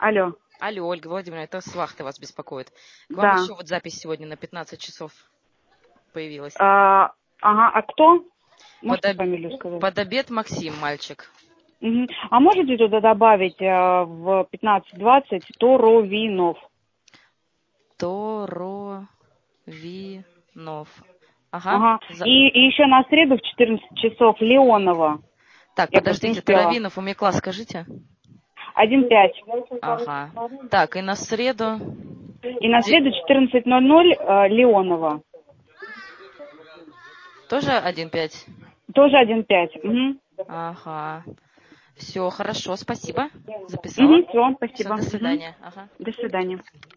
Алло. Алло, Ольга Владимировна, это с вахты вас беспокоит. К вам Да. еще вот запись сегодня на 15 часов появилась. Ага, а кто? Можете фамилию сказать? Под обед Максим, мальчик. Угу. А можете туда добавить в 15:20 Торовинов? Торовинов. Ага. И еще на среду в 14 часов Леонова. Так, Я подождите, просто не успела. Торовинов, у меня класс, скажите. 1:5. Ага. Так, и на среду? И на среду 14:00 Леонова. Тоже 1:5? Тоже 1:5. Угу. Ага. Все, хорошо, спасибо. Записала. Угу, все, спасибо. Все, до свидания. Ага. До свидания.